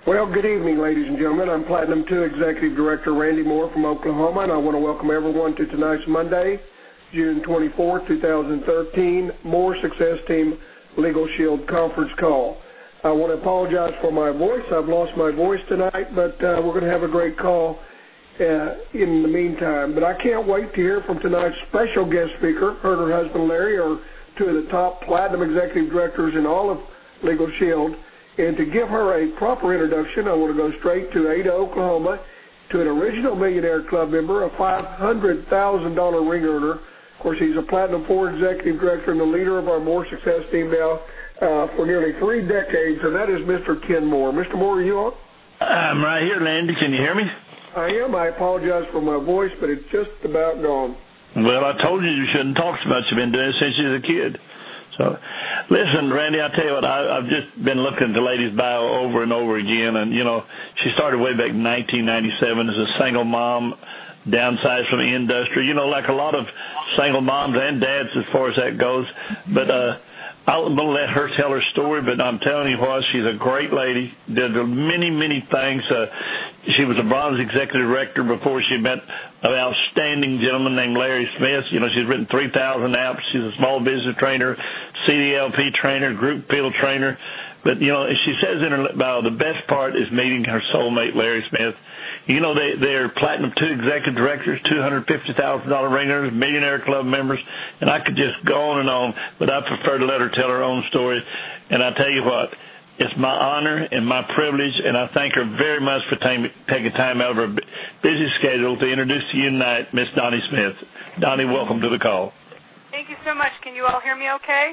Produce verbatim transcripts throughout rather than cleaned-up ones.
Well, good evening, ladies and gentlemen. I'm Platinum two Executive Director Randy Moore from Oklahoma, and I want to welcome everyone to tonight's Monday, June twenty-fourth, two thousand thirteen, Moore Success Team Legal Shield Conference Call. I want to apologize for my voice. I've lost my voice tonight, but uh, we're going to have a great call uh, in the meantime. But I can't wait to hear from tonight's special guest speaker. Her and her husband, Larry, are two of the top Platinum Executive Directors in all of Legal Shield. And to give her a proper introduction, I want to go straight to Ada, Oklahoma, to an original Millionaire Club member, a five hundred thousand dollars ring earner. Of course, he's a Platinum four Executive Director and the leader of our Moore Success Team now uh, for nearly three decades, and that is Mister Ken Moore. Mister Moore, are you on? I'm right here, Landy. Can you hear me? I am. I apologize for my voice, but it's just about gone. Well, I told you you shouldn't talk so much. You've been doing it since you was a kid. So, listen, Randy, I tell you what, I, I've just been looking at the lady's bio over and over again, and, you know, she started way back in nineteen ninety-seven as a single mom, downsized from the industry, you know, like a lot of single moms and dads as far as that goes. But uh, I'm going to let her tell her story, but I'm telling you what, she's a great lady, did many, many things. Uh, she was a bronze executive director before she met an outstanding gentleman named Larry Smith. You know, she's written three thousand apps. She's a small business trainer, C D L P trainer, group field trainer. But, you know, she says in her bio, the best part is meeting her soulmate, Larry Smith. You know, they, they're Platinum two Executive Directors, two hundred fifty thousand dollars ringers, Millionaire Club members, and I could just go on and on, but I prefer to let her tell her own story. And I tell you what, it's my honor and my privilege, and I thank her very much for taking taking time out of her busy schedule to introduce to you tonight Miss Donnie Smith. Donnie, welcome to the call. Thank you so much. Can you all hear me okay?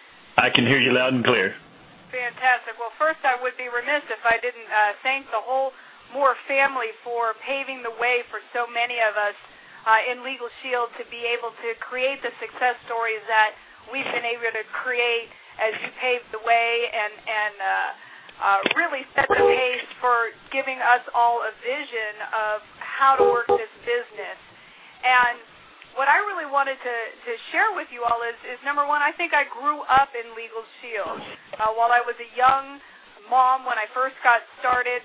I can hear you loud and clear. Fantastic. Well, first, I would be remiss if I didn't uh, thank the whole Moore family for paving the way for so many of us uh, in Legal Shield to be able to create the success stories that we've been able to create as you paved the way and, and uh, uh, really set the pace for giving us all a vision of how to work this business. And what I really wanted to, to share with you all is, is, number one, I think I grew up in Legal Shield. Uh, while I was a young mom when I first got started,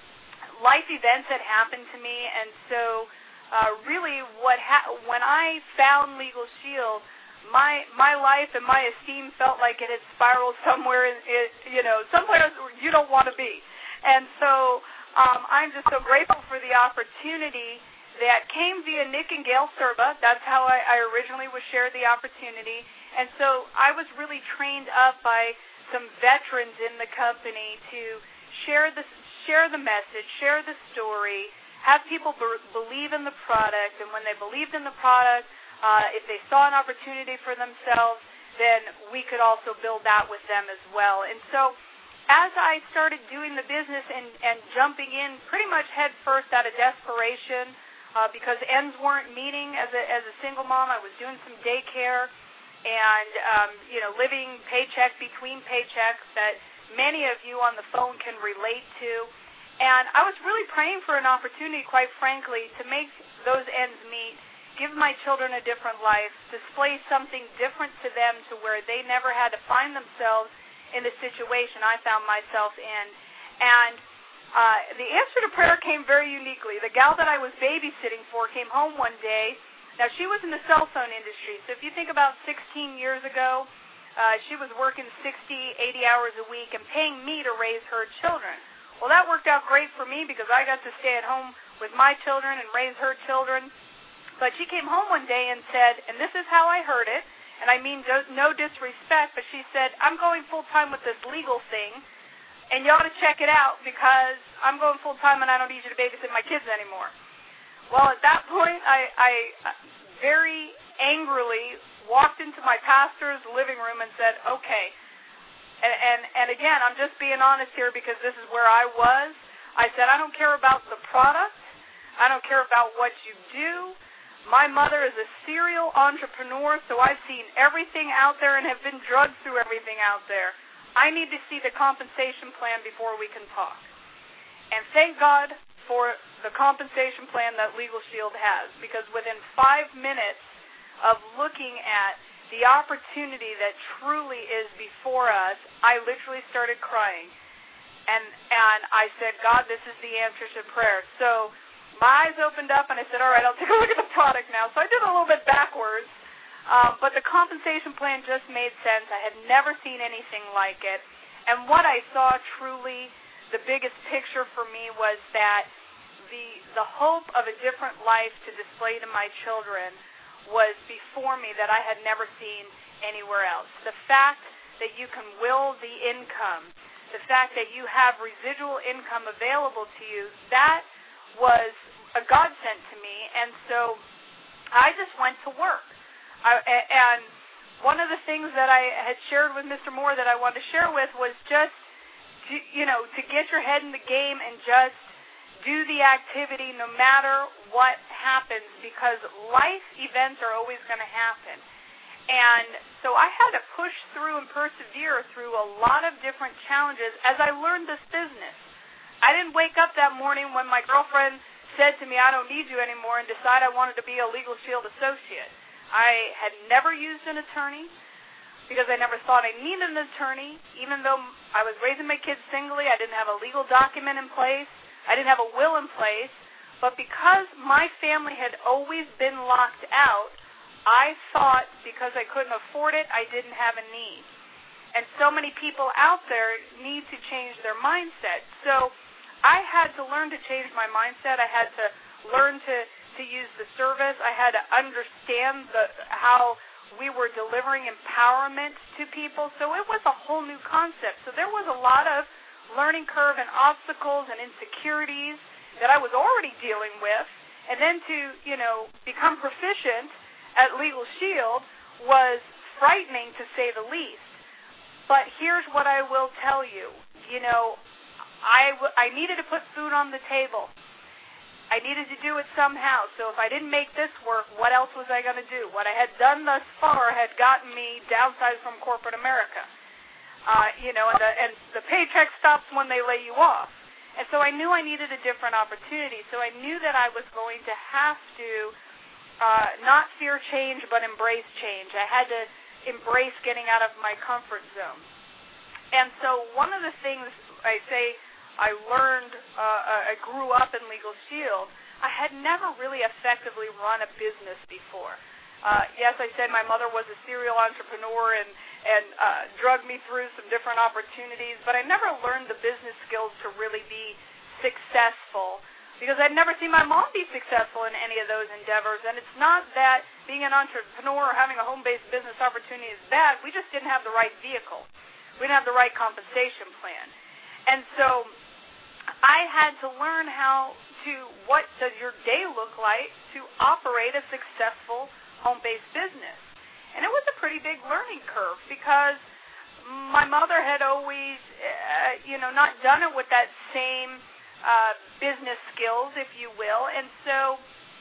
life events had happened to me, and so uh, really what ha- when I found Legal Shield, my my life and my esteem felt like it had spiraled somewhere, in, it, you know, somewhere you don't want to be. And so um, I'm just so grateful for the opportunity that came via Nick and Gail Serba. That's how I, I originally was shared the opportunity. And so I was really trained up by some veterans in the company to share the, share the message, share the story, have people be- believe in the product, and when they believed in the product, uh, if they saw an opportunity for themselves, then we could also build that with them as well. And so as I started doing the business and, and jumping in pretty much head first out of desperation, uh, because ends weren't meeting as a, as a single mom, I was doing some daycare and, um, you know, living paycheck between paychecks that many of you on the phone can relate to. And I was really praying for an opportunity, quite frankly, to make those ends meet, give my children a different life, display something different to them to where they never had to find themselves in the situation I found myself in. And uh, the answer to prayer came very uniquely. The gal that I was babysitting for came home one day. Now, she was in the cell phone industry, so if you think about sixteen years ago, uh, she was working sixty, eighty hours a week and paying me to raise her children. Well, that worked out great for me because I got to stay at home with my children and raise her children. But she came home one day and said, and this is how I heard it, and I mean no disrespect, but she said, I'm going full-time with this legal thing, and you ought to check it out because I'm going full-time and I don't need you to babysit my kids anymore. Well, at that point, I, I very angrily walked into my pastor's living room and said, okay, and, and, and again, I'm just being honest here because this is where I was. I said, I don't care about the product. I don't care about what you do. My mother is a serial entrepreneur, so I've seen everything out there and have been drugged through everything out there. I need to see the compensation plan before we can talk. And thank God for the compensation plan that Legal Shield has, because within five minutes of looking at the opportunity that truly is before us, I literally started crying. And and I said, God, this is the answer to prayer. So my eyes opened up, and I said, all right, I'll take a look at the product now. So I did a little bit backwards, um, but the compensation plan just made sense. I had never seen anything like it. And what I saw truly, the biggest picture for me was that the the hope of a different life to display to my children was before me that I had never seen anywhere else. The fact that you can will the income, the fact that you have residual income available to you, that was a godsend to me. And so I just went to work. I, and one of the things that I had shared with Mister Moore that I wanted to share with was just, to, you know, to get your head in the game and just do the activity no matter what happens, because life events are always going to happen. And so I had to push through and persevere through a lot of different challenges as I learned this business. I didn't wake up that morning when my girlfriend said to me, I don't need you anymore, and decide I wanted to be a Legal Shield associate. I had never used an attorney because I never thought I needed an attorney. Even though I was raising my kids singly, I didn't have a legal document in place. I didn't have a will in place. But because my family had always been locked out, I thought because I couldn't afford it, I didn't have a need. And so many people out there need to change their mindset. So I had to learn to change my mindset. I had to learn to, to use the service. I had to understand the, how we were delivering empowerment to people. So it was a whole new concept. So there was a lot of learning curve and obstacles and insecurities that I was already dealing with. And then to, you know, become proficient at Legal Shield was frightening, to say the least. But here's what I will tell you. You know, I, w- I needed to put food on the table. I needed to do it somehow. So if I didn't make this work, what else was I going to do? What I had done thus far had gotten me downsized from corporate America. Uh, you know, and the, and the paycheck stops when they lay you off. And so I knew I needed a different opportunity. So I knew that I was going to have to uh, not fear change, but embrace change. I had to embrace getting out of my comfort zone. And so one of the things I say I learned, uh, I grew up in Legal Shield, I had never really effectively run a business before. Uh, yes, I said my mother was a serial entrepreneur and, and uh, drugged me through some different opportunities, but I never learned the business skills to really be successful because I'd never seen my mom be successful in any of those endeavors. And it's not that being an entrepreneur or having a home-based business opportunity is bad. We just didn't have the right vehicle. We didn't have the right compensation plan. And so I had to learn how to, what does your day look like to operate a successful home-based business. And it was a pretty big learning curve because my mother had always, uh, you know, not done it with that same uh, business skills, if you will. And so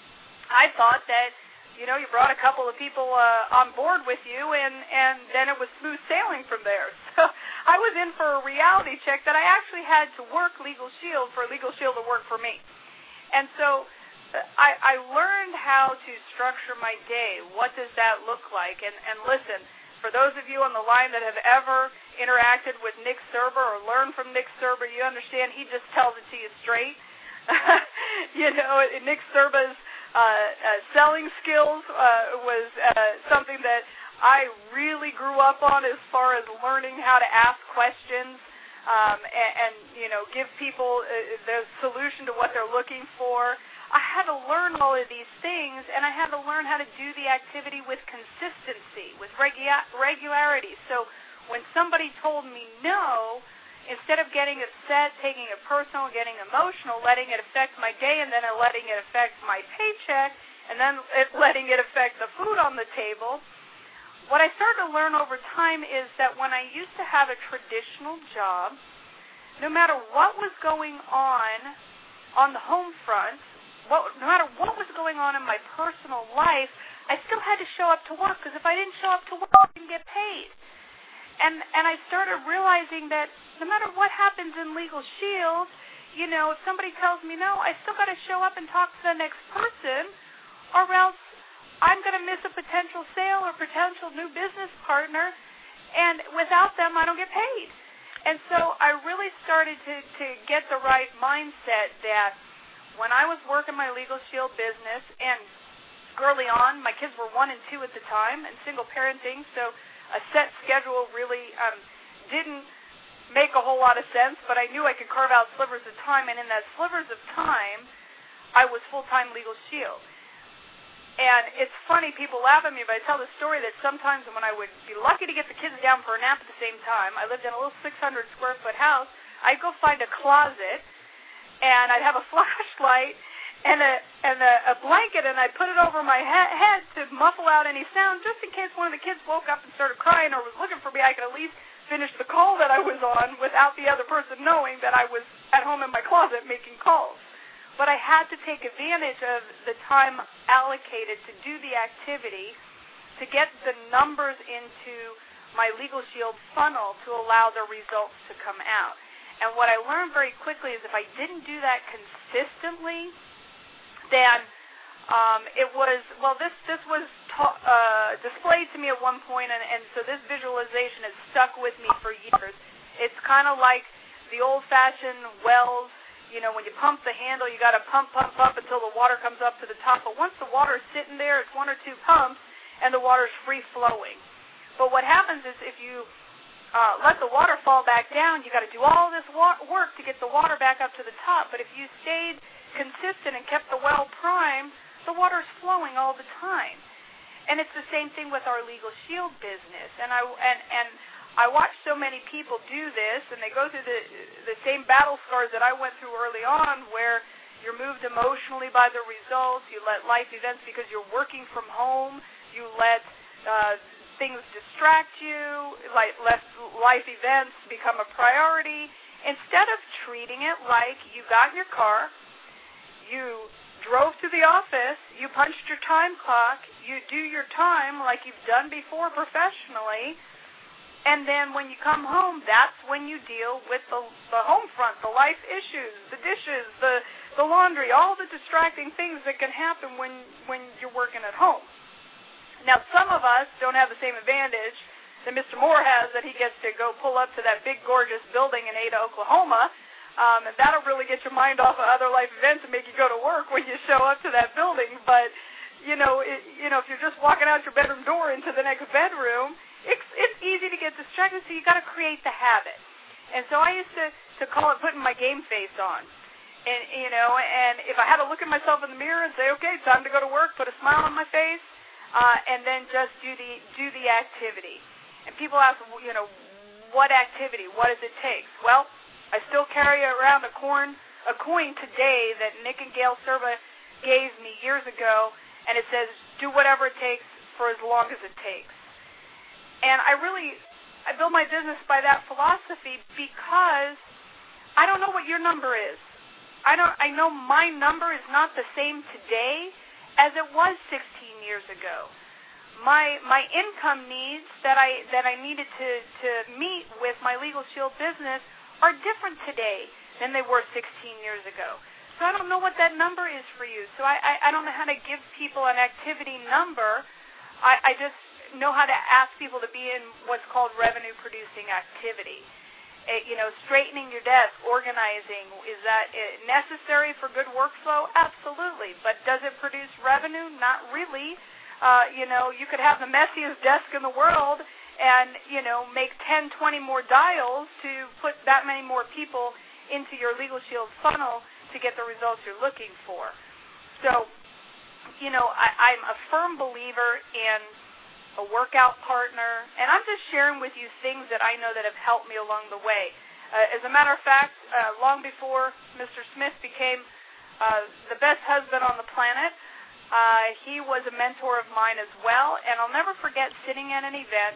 I thought that, you know, you brought a couple of people uh, on board with you, and, and then it was smooth sailing from there. So I was in for a reality check that I actually had to work Legal Shield for Legal Shield to work for me. And so I, I learned how to structure my day. What does that look like? And, and listen, for those of you on the line that have ever interacted with Nick Serber or learned from Nick Serber, you understand he just tells it to you straight. You know, Nick Serber's uh, uh, selling skills uh, was uh, something that I really grew up on as far as learning how to ask questions um, and, and, you know, give people uh, the solution to what they're looking for. I had to learn all of these things, and I had to learn how to do the activity with consistency, with regu- regularity. So when somebody told me no, instead of getting upset, taking it personal, getting emotional, letting it affect my day, and then letting it affect my paycheck, and then it, letting it affect the food on the table, what I started to learn over time is that when I used to have a traditional job, no matter what was going on on the home front, What, no matter what was going on in my personal life, I still had to show up to work because if I didn't show up to work, I didn't get paid. And and I started realizing that no matter what happens in Legal Shield, you know, if somebody tells me no, I still got to show up and talk to the next person, or else I'm going to miss a potential sale or potential new business partner, and without them, I don't get paid. And so I really started to, to get the right mindset that when I was working my Legal Shield business, and early on, my kids were one and two at the time, and single parenting, so a set schedule really um, didn't make a whole lot of sense, but I knew I could carve out slivers of time, and in that slivers of time, I was full-time Legal Shield. And it's funny, people laugh at me, but I tell the story that sometimes when I would be lucky to get the kids down for a nap at the same time, I lived in a little six hundred square foot house, I'd go find a closet, and I'd have a flashlight and a and a, a blanket, and I'd put it over my he- head to muffle out any sound, just in case one of the kids woke up and started crying or was looking for me. I could at least finish the call that I was on without the other person knowing that I was at home in my closet making calls. But I had to take advantage of the time allocated to do the activity to get the numbers into my Legal Shield funnel to allow the results to come out. And what I learned very quickly is if I didn't do that consistently, then um, it was, well, this, this was ta- uh, displayed to me at one point, and, and so this visualization has stuck with me for years. It's kind of like the old-fashioned wells. You know, when you pump the handle, you got to pump, pump, pump until the water comes up to the top. But once the water is sitting there, it's one or two pumps, and the water is free-flowing. But what happens is if you uh, let the water fall back down, you got to do all this wa- work to get the water back up to the top. But if you stayed consistent and kept the well primed, the water is flowing all the time. And it's the same thing with our Legal Shield business. And I and and. I watch so many people do this, and they go through the the same battle scars that I went through early on, where you're moved emotionally by the results, you let life events, because you're working from home, you let uh, things distract you, like let life events become a priority. Instead of treating it like you got in your car, you drove to the office, you punched your time clock, you do your time like you've done before professionally, and then when you come home, that's when you deal with the, the home front, the life issues, the dishes, the, the laundry, all the distracting things that can happen when, when you're working at home. Now, some of us don't have the same advantage that Mister Moore has, that he gets to go pull up to that big, gorgeous building in Ada, Oklahoma, um, and that'll really get your mind off of other life events and make you go to work when you show up to that building. But, you know, it, you know, if you're just walking out your bedroom door into the next bedroom, It's, it's easy to get distracted, so you got to create the habit. And so I used to, to call it putting my game face on. And, you know, and if I had to look at myself in the mirror and say, okay, time to go to work, put a smile on my face, uh, and then just do the do the activity. And people ask, you know, what activity? What does it take? Well, I still carry around a coin, a coin today that Nick and Gail Serba gave me years ago, and it says, do whatever it takes for as long as it takes. And I really, I build my business by that philosophy because I don't know what your number is. I don't. I know my number is not the same today as it was sixteen years ago. My my income needs that I that I needed to, to meet with my Legal Shield business are different today than they were sixteen years ago. So I don't know what that number is for you. So I, I, I don't know how to give people an activity number. I, I just know how to ask people to be in what's called revenue-producing activity. It, you know, straightening your desk, organizing, is that necessary for good workflow? Absolutely. But does it produce revenue? Not really. Uh, you know, you could have the messiest desk in the world and, you know, make ten, twenty more dials to put that many more people into your Legal Shield funnel to get the results you're looking for. So, you know, I, I'm a firm believer in a workout partner, and I'm just sharing with you things that I know that have helped me along the way. Uh, as a matter of fact, uh, long before Mister Smith became uh, the best husband on the planet, uh, he was a mentor of mine as well, and I'll never forget sitting at an event,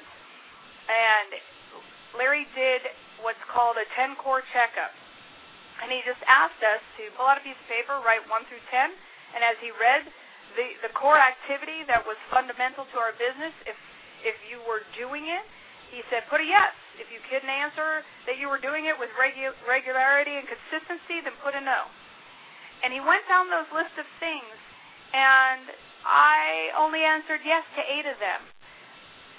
and Larry did what's called a ten-core checkup, and he just asked us to pull out a piece of paper, write one through ten, and as he read The, the core activity that was fundamental to our business, if if you were doing it, he said, put a yes. If you couldn't answer that you were doing it with regu- regularity and consistency, then put a no. And he went down those lists of things, and I only answered yes to eight of them.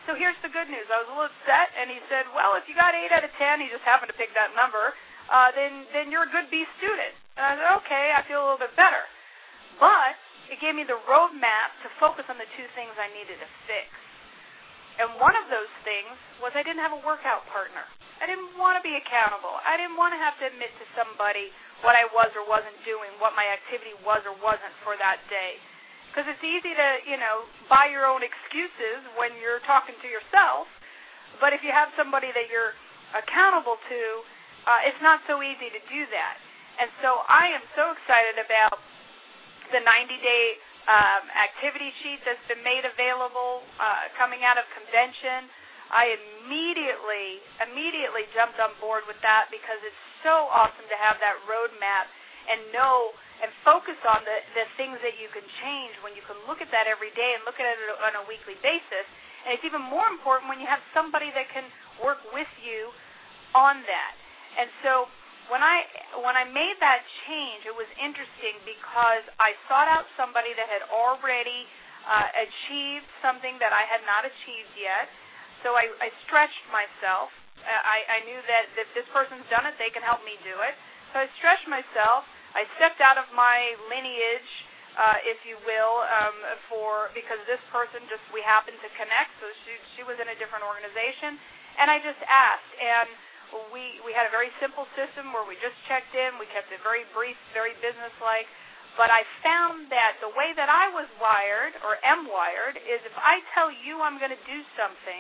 so here's the good news. I was a little upset, and he said, well, if you got eight out of ten, he just happened to pick that number, uh, then, then you're a good B student. And I said, okay, I feel a little bit better. But it gave me the roadmap to focus on the two things I needed to fix. And one of those things was I didn't have a workout partner. I didn't want to be accountable. I didn't want to have to admit to somebody what I was or wasn't doing, what my activity was or wasn't for that day. Because it's easy to, you know, buy your own excuses when you're talking to yourself, but if you have somebody that you're accountable to, uh, it's not so easy to do that. And so I am so excited about the ninety-day Um, activity sheet that's been made available uh, coming out of convention. I immediately, immediately jumped on board with that because it's so awesome to have that roadmap and know and focus on the, the things that you can change when you can look at that every day and look at it on a weekly basis. And it's even more important when you have somebody that can work with you on that. And so When I when I made that change, it was interesting because I sought out somebody that had already uh, achieved something that I had not achieved yet. So I, I stretched myself. I, I knew that if this person's done it, they can help me do it. So I stretched myself. I stepped out of my lineage, uh, if you will, um, for because this person just we happened to connect. So she she was in a different organization, and I just asked and. We we had a very simple system where we just checked in. We kept it very brief, very businesslike. But I found that the way that I was wired, or am wired, is if I tell you I'm going to do something,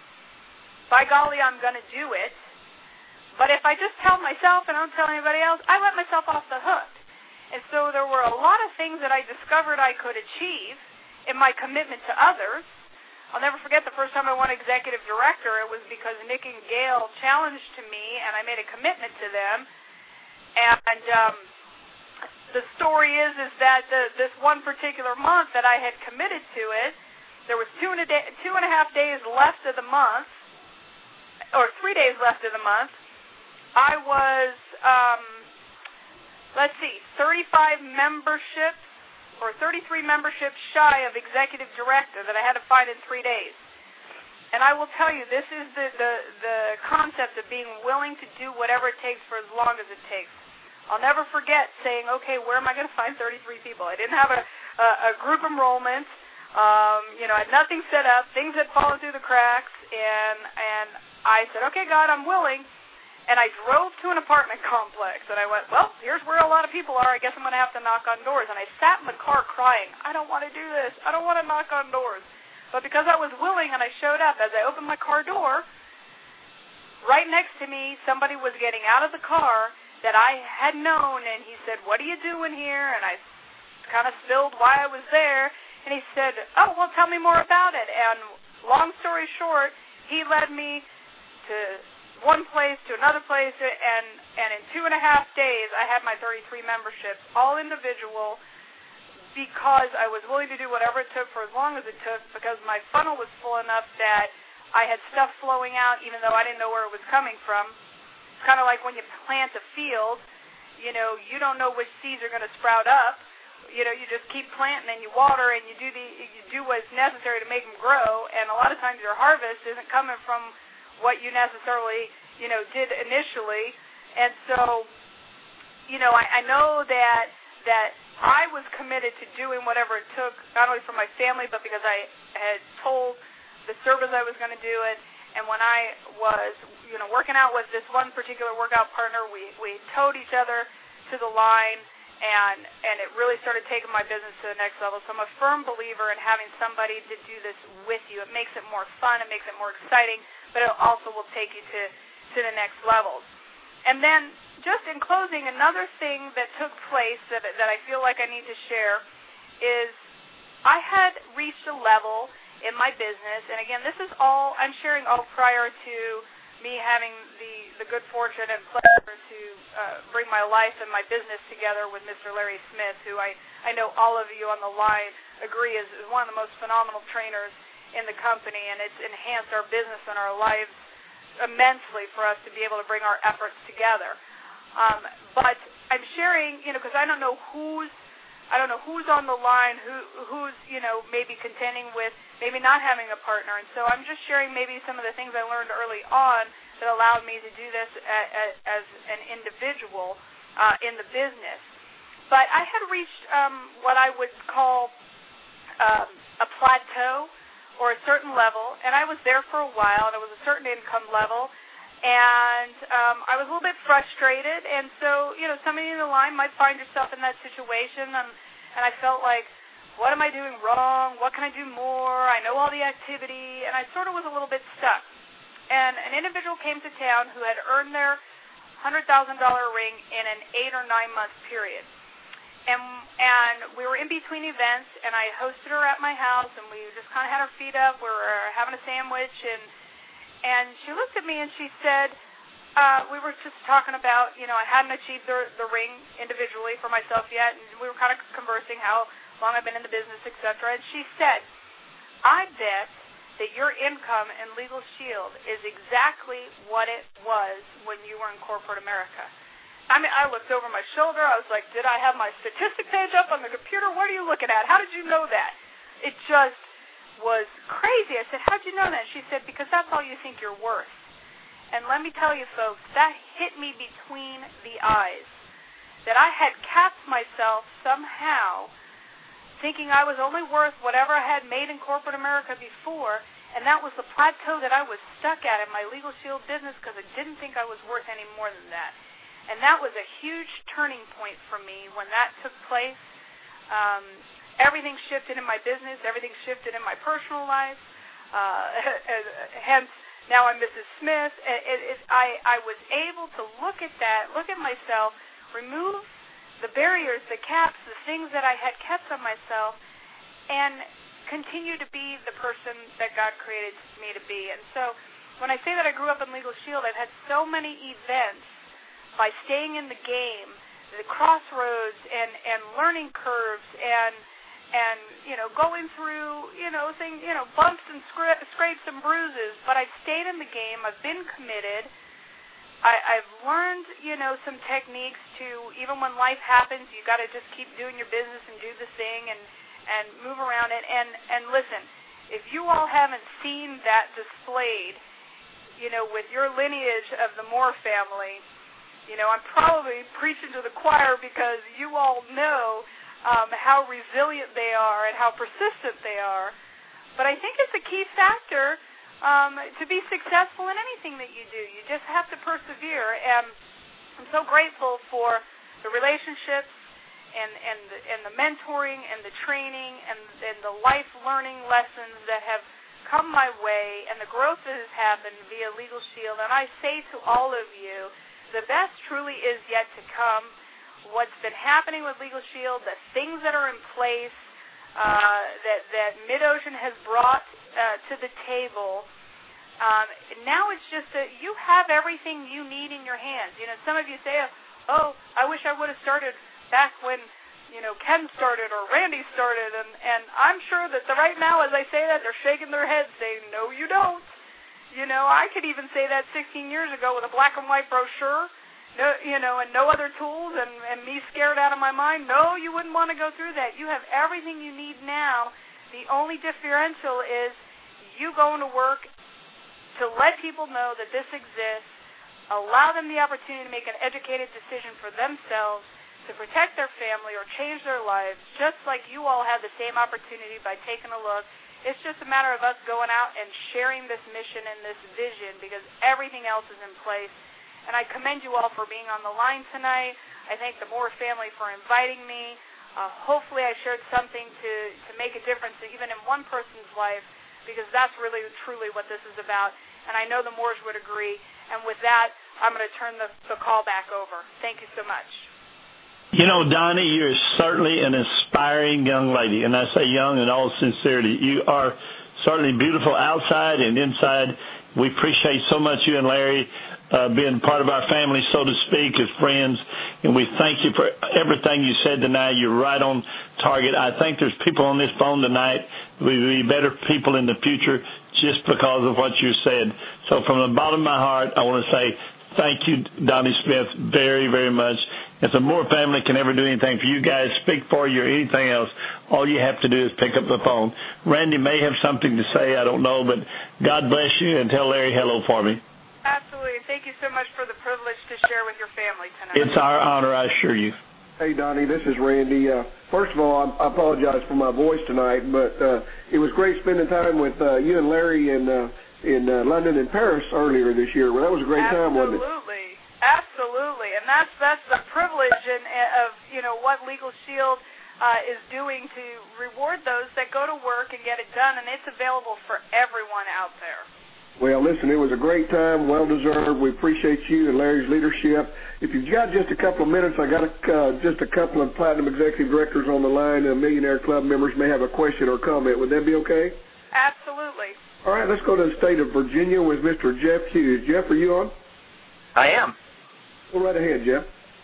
by golly, I'm going to do it. But if I just tell myself and I don't tell anybody else, I let myself off the hook. And so there were a lot of things that I discovered I could achieve in my commitment to others. I'll never forget the first time I won executive director. It was because Nick and Gail challenged to me, and I made a commitment to them. And um, the story is is that the, this one particular month that I had committed to it, there was two and a day, two and a half days left of the month, or three days left of the month. I was, um, let's see, thirty-five memberships. or thirty-three memberships shy of executive director that I had to find in three days. And I will tell you, this is the, the, the concept of being willing to do whatever it takes for as long as it takes. I'll never forget saying, okay, where am I going to find thirty-three people? I didn't have a, a, a group enrollment. Um, you know, I had nothing set up. Things had fallen through the cracks. And, and I said, okay, God, I'm willing. And I drove to an apartment complex, and I went, well, here's where a lot of people are. I guess I'm going to have to knock on doors. And I sat in the car crying, I don't want to do this. I don't want to knock on doors. But because I was willing and I showed up, as I opened my car door, right next to me, somebody was getting out of the car that I had known, and he said, what are you doing here? And I kind of spilled why I was there. And he said, oh, well, tell me more about it. And long story short, he led me to one place to another place, and, and in two and a half days, I had my thirty-three memberships, all individual, because I was willing to do whatever it took for as long as it took, because my funnel was full enough that I had stuff flowing out, even though I didn't know where it was coming from. It's kind of like when you plant a field, you know, you don't know which seeds are going to sprout up. You know, you just keep planting and you water and you do the you do what's necessary to make them grow, and a lot of times your harvest isn't coming from what you necessarily, you know, did initially. And so, you know, I, I know that that I was committed to doing whatever it took, not only for my family, but because I had told the service I was going to do it. And when I was, you know, working out with this one particular workout partner, we, we towed each other to the line, and and it really started taking my business to the next level. So I'm a firm believer in having somebody to do this with you. It makes it more fun. It makes it more exciting. But it also will take you to, to the next levels. And then, just in closing, another thing that took place that, that I feel like I need to share is I had reached a level in my business, and again, this is all, I'm sharing all prior to me having the, the good fortune and pleasure to uh, bring my life and my business together with Mister Larry Smith, who I, I know all of you on the line agree is, is one of the most phenomenal trainers in the company, and it's enhanced our business and our lives immensely for us to be able to bring our efforts together. Um, but I'm sharing, you know, because I don't know whose I don't know who's on the line, who who's, you know, maybe contending with maybe not having a partner. And so I'm just sharing maybe some of the things I learned early on that allowed me to do this as, as an individual uh, in the business. But I had reached um, what I would call um, a plateau or a certain level, and I was there for a while, and it was a certain income level, and um, I was a little bit frustrated, and so, you know, somebody in the line might find yourself in that situation, and, and I felt like, what am I doing wrong? What can I do more? I know all the activity, and I sort of was a little bit stuck. And an individual came to town who had earned their one hundred thousand dollars ring in an eight or nine month period. And and we were in between events, and I hosted her at my house, and we just kind of had our feet up. We were having a sandwich, and and she looked at me and she said, uh, we were just talking about, you know, I hadn't achieved the, the ring individually for myself yet, and we were kind of conversing how long I've been in the business, et cetera. And she said, I bet that your income in Legal Shield is exactly what it was when you were in corporate America. I mean, I looked over my shoulder. I was like, did I have my statistic page up on the computer? What are you looking at? How did you know that? It just was crazy. I said, how'd you know that? She said, because that's all you think you're worth. And let me tell you, folks, that hit me between the eyes, that I had capped myself somehow thinking I was only worth whatever I had made in corporate America before, and that was the plateau that I was stuck at in my Legal Shield business because I didn't think I was worth any more than that. And that was a huge turning point for me when that took place. Um, everything shifted in my business. Everything shifted in my personal life. Uh, hence, now I'm Missus Smith. It, it, it, I, I was able to look at that, look at myself, remove the barriers, the caps, the things that I had kept on myself, and continue to be the person that God created me to be. And so when I say that I grew up in Legal Shield, I've had so many events by staying in the game, the crossroads and, and learning curves and, and you know, going through, you know, things, you know, bumps and scra- scrapes and bruises, but I've stayed in the game. I've been committed. I, I've learned, you know, some techniques to, even when life happens, you got to just keep doing your business and do the thing and, and move around it. And, and listen, if you all haven't seen that displayed, you know, with your lineage of the Moore family, you know, I'm probably preaching to the choir because you all know um, how resilient they are and how persistent they are. But I think it's a key factor um, to be successful in anything that you do. You just have to persevere. And I'm so grateful for the relationships and, and, the, and the mentoring and the training and, and the life learning lessons that have come my way and the growth that has happened via Legal Shield. And I say to all of you, the best truly is yet to come. What's been happening with Legal Shield, the things that are in place uh, that, that MidOcean has brought uh, to the table, um, now it's just that you have everything you need in your hands. You know, some of you say, oh, I wish I would have started back when, you know, Ken started or Randy started, and, and I'm sure that the, right now as I say that, they're shaking their heads saying, no, you don't. You know, I could even say that sixteen years ago with a black and white brochure, no, you know, and no other tools, and, and me scared out of my mind. No, you wouldn't want to go through that. You have everything you need now. The only differential is you going to work to let people know that this exists, allow them the opportunity to make an educated decision for themselves, to protect their family or change their lives, just like you all had the same opportunity by taking a look. It's just a matter of us going out and sharing this mission and this vision because everything else is in place. And I commend you all for being on the line tonight. I thank the Moore family for inviting me. Uh, hopefully I shared something to, to make a difference even in one person's life because that's really, truly what this is about. And I know the Moores would agree. And with that, I'm going to turn the, the call back over. Thank you so much. You know, Donnie, you're certainly an inspiring young lady, and I say young in all sincerity. You are certainly beautiful outside and inside. We appreciate so much you and Larry uh, being part of our family, so to speak, as friends, and we thank you for everything you said tonight. You're right on target. I think there's people on this phone tonight who will be better people in the future just because of what you said. So from the bottom of my heart, I want to say thank you, Donnie Smith, very, very much. If the Moore family can ever do anything for you guys, speak for you or anything else, all you have to do is pick up the phone. Randy may have something to say, I don't know, but God bless you, and tell Larry hello for me. Absolutely. Thank you so much for the privilege to share with your family tonight. It's our honor, I assure you. Hey, Donnie, this is Randy. Uh, first of all, I, I apologize for my voice tonight, but uh, it was great spending time with uh, you and Larry in, uh, in uh, London and Paris earlier this year. Well, that was a great Absolutely. time, wasn't it? Absolutely. Absolutely. And that's, that's the privilege in, of, you know, what Legal Shield uh, is doing to reward those that go to work and get it done, and it's available for everyone out there. Well, listen, it was a great time, well-deserved. We appreciate you and Larry's leadership. If you've got just a couple of minutes, I got a, uh, just a couple of Platinum Executive Directors on the line, and Millionaire Club members may have a question or comment. Would that be okay? Absolutely. All right, let's go to the state of Virginia with Mister Jeff Hughes. Jeff, are you on? I am. Go right ahead, Jeff.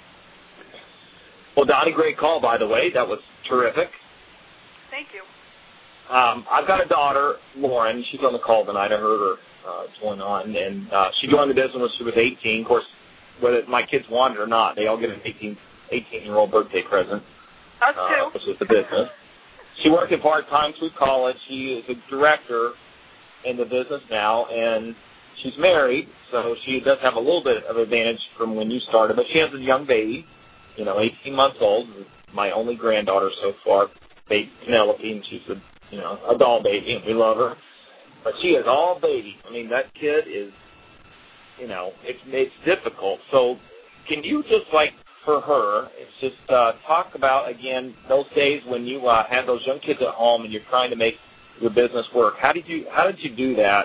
Well, Donnie, great call, by the way. That was terrific. Thank you. Um, I've got a daughter, Lauren. She's on the call tonight. I heard her uh, join on, and uh, she joined the business when she was eighteen. Of course, whether my kids want it or not, they all get an eighteen-year-old birthday present, Us uh, too. which is the business. She worked at part-time through college. She is a director in the business now, and she's married, so she does have a little bit of advantage from when you started. But she has a young baby, you know, eighteen months old. My only granddaughter so far, baby Penelope, and she's a you know a doll baby, and we love her. But she is all baby. I mean, that kid is, you know, it's it's difficult. So can you just like for her, it's just uh, talk about again those days when you uh, had those young kids at home and you're trying to make your business work. How did you how did you do that?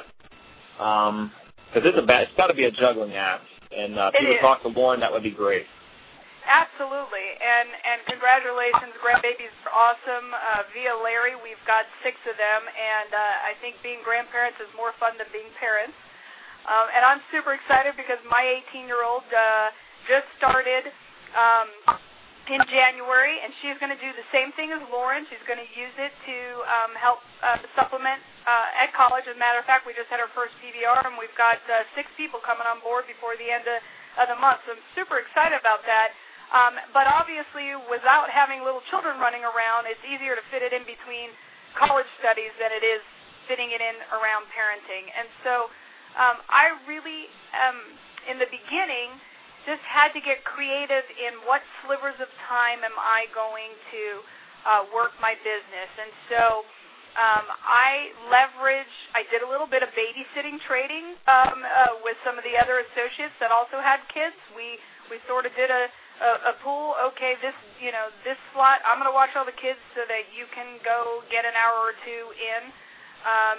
Um, Because it's a bad, it's got to be a juggling act, and uh, if you would talk to Lauren, that would be great. Absolutely, and and congratulations, grandbabies are awesome. Uh, via Larry, we've got six of them, and uh, I think being grandparents is more fun than being parents. Um, and I'm super excited because my eighteen-year-old uh, just started um, in January, and she's going to do the same thing as Lauren. She's going to use it to um, help uh, supplement uh, at college. As a matter of fact, we just had our first P B R, and we've got uh, six people coming on board before the end of, of the month. So I'm super excited about that. Um, but obviously, without having little children running around, it's easier to fit it in between college studies than it is fitting it in around parenting. And so um, I really, um, in the beginning, just had to get creative in what slivers of time am I going to uh, work my business. And so um, I leverage, I did a little bit of babysitting trading um, uh, with some of the other associates that also had kids. We we sort of did a A, a pool, okay, this, you know, this slot, I'm going to watch all the kids so that you can go get an hour or two in. Um,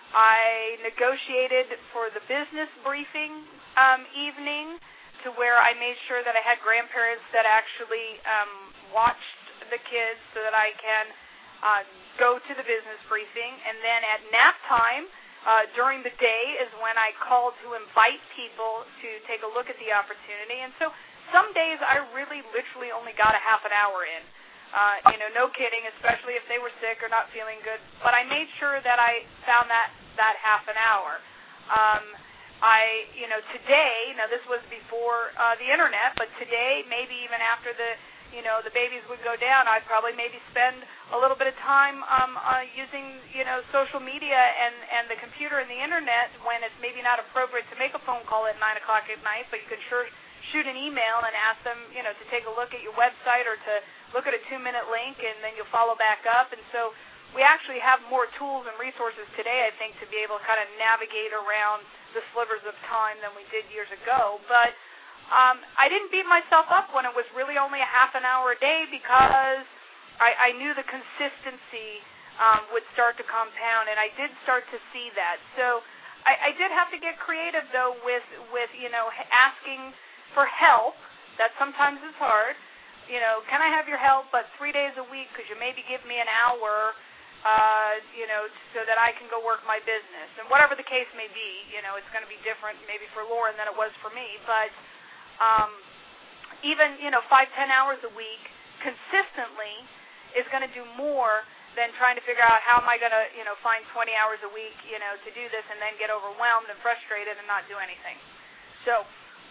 I negotiated for the business briefing um, evening to where I made sure that I had grandparents that actually um, watched the kids so that I can uh, go to the business briefing. And then at nap time, uh, during the day is when I called to invite people to take a look at the opportunity. And so some days I really literally only got a half an hour in. Uh, you know, no kidding, especially if they were sick or not feeling good. But I made sure that I found that, that half an hour. Um, I, you know, today, now this was before uh, the internet, but today, maybe even after the, you know, the babies would go down, I'd probably maybe spend a little bit of time um, uh, using, you know, social media and, and the computer and the internet when it's maybe not appropriate to make a phone call at nine o'clock at night, but you can sure shoot an email and ask them, you know, to take a look at your website or to look at a two-minute link, and then you'll follow back up. And so we actually have more tools and resources today, I think, to be able to kind of navigate around the slivers of time than we did years ago. But um, I didn't beat myself up when it was really only a half an hour a day because I, I knew the consistency um, would start to compound, and I did start to see that. So I, I did have to get creative, though, with, with you know, asking for help. That sometimes is hard. You know, can I have your help, but three days a week, could you maybe give me an hour, uh, you know, so that I can go work my business? And whatever the case may be, you know, it's going to be different maybe for Lauren than it was for me. But um, even, you know, five, ten hours a week consistently is going to do more than trying to figure out how am I going to, you know, find twenty hours a week, you know, to do this and then get overwhelmed and frustrated and not do anything. So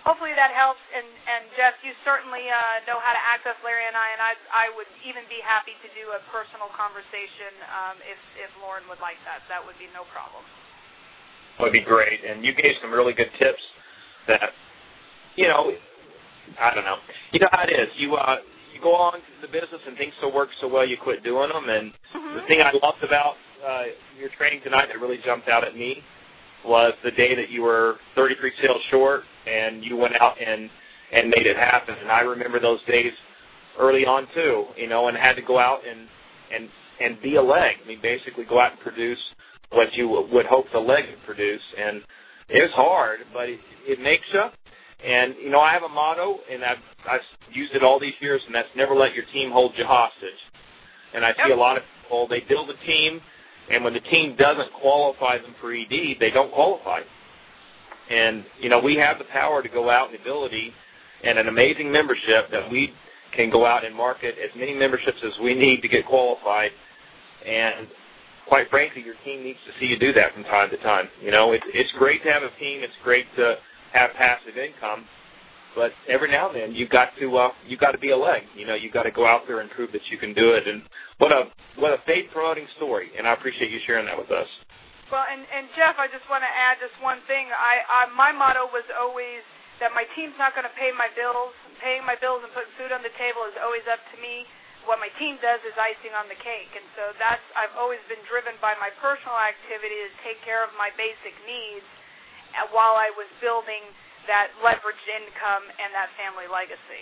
hopefully that helps. And, and Jeff, you certainly uh, know how to access Larry and I, and I, I would even be happy to do a personal conversation um, if, if Lauren would like that. That would be no problem. That would be great. And you gave some really good tips that, you know, I don't know. You know how it is. You uh, you go on to the business and things still work so well you quit doing them. And mm-hmm. the thing I loved about uh, your training tonight that really jumped out at me was the day that you were thirty-three sales short and you went out and, and made it happen. And I remember those days early on too, you know, and had to go out and, and, and be a leg. I mean, basically go out and produce what you would hope the leg would produce. And it was hard, but it, it makes you. And, you know, I have a motto, and I've, I've used it all these years, and that's never let your team hold you hostage. And I see a lot of people, they build a team, and when the team doesn't qualify them for E D, they don't qualify. And, you know, we have the power to go out and the ability and an amazing membership that we can go out and market as many memberships as we need to get qualified. And quite frankly, your team needs to see you do that from time to time. You know, it, it's great to have a team. It's great to have passive income, but every now and then you've got to uh, you got to be a leg. You know, you've got to go out there and prove that you can do it. And what a what a faith promoting story. And I appreciate you sharing that with us. Well, and, and Jeff, I just want to add just one thing. I, I my motto was always that my team's not going to pay my bills. Paying my bills and putting food on the table is always up to me. What my team does is icing on the cake. And so that's I've always been driven by my personal activity to take care of my basic needs while I was building that leveraged income and that family legacy.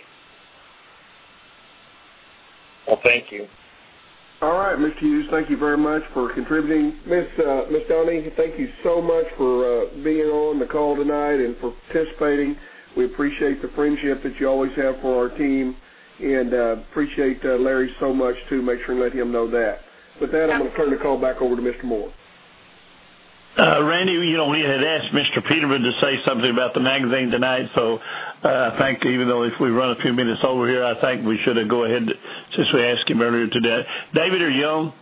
Well, thank you. All right, Mister Hughes, thank you very much for contributing. Miss uh, Miss Donnie, thank you so much for uh, being on the call tonight and for participating. We appreciate the friendship that you always have for our team, and uh, appreciate uh, Larry so much, too. Make sure and let him know that. With that, I'm going to turn the call back over to Mister Moore. Uh, Randy, you know, we had asked Mister Peterman to say something about the magazine tonight, so uh, I think even though if we run a few minutes over here, I think we should go ahead since we asked him earlier today. David, are you on?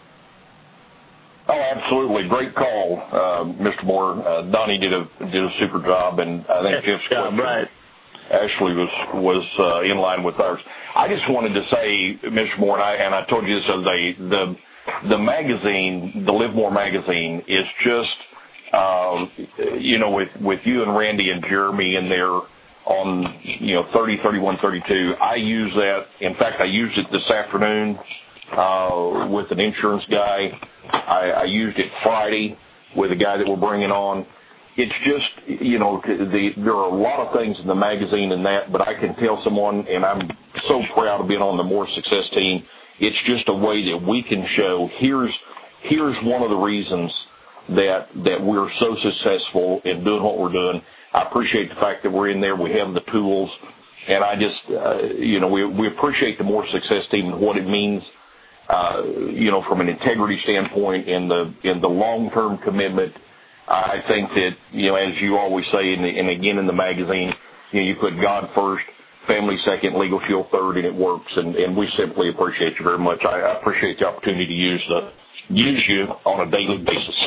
Oh, absolutely. Great call, uh, Mister Moore. Uh, Donnie did a did a super job, and I think Jeff's question right. actually was was uh, in line with ours. I just wanted to say, Mister Moore, and I, and I told you this the other day, the The magazine, the Live More magazine, is just, um, you know, with, with you and Randy and Jeremy in there on, you know, thirty, thirty-one, thirty-two. I use that. In fact, I used it this afternoon uh, with an insurance guy. I, I used it Friday with a guy that we're bringing on. It's just, you know, the, there are a lot of things in the magazine and that, but I can tell someone, and I'm so proud of being on the More Success team. It's just a way that we can show here's here's one of the reasons that that we're so successful in doing what we're doing. I appreciate the fact that we're in there. We have the tools, and I just uh, you know we we appreciate the More Success team and what it means. Uh, you know, from an integrity standpoint and the in the long term commitment. I think that you know, as you always say, in the, and again in the magazine, you know, you put God first, family second, Legal Shield third, and it works. And, and we simply appreciate you very much. I, I appreciate the opportunity to use the use you on a daily basis.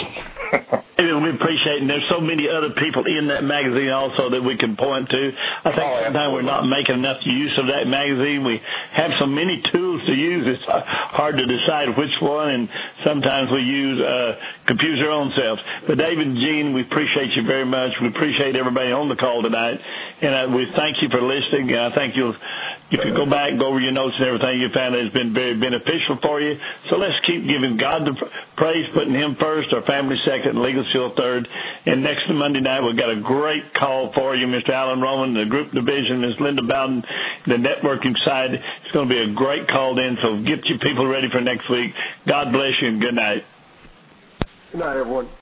We appreciate it. And there's so many other people in that magazine also that we can point to. I think oh, sometimes we're not making enough use of that magazine. We have so many tools to use, it's hard to decide which one, and sometimes we use uh, confuse our own selves. But David and Gene, we appreciate you very much. We appreciate everybody on the call tonight, and uh, we thank you for listening. I think you'll, if you go back and go over your notes and everything, you found that it's been very beneficial for you. So let's keep giving God the praise, putting Him first, our family second, and Legal Shield third. And next Monday night, we've got a great call for you, Mister Alan Roman, the group division, Miz Linda Bowden, the networking side. It's going to be a great call then, so get your people ready for next week. God bless you and good night. Good night, everyone.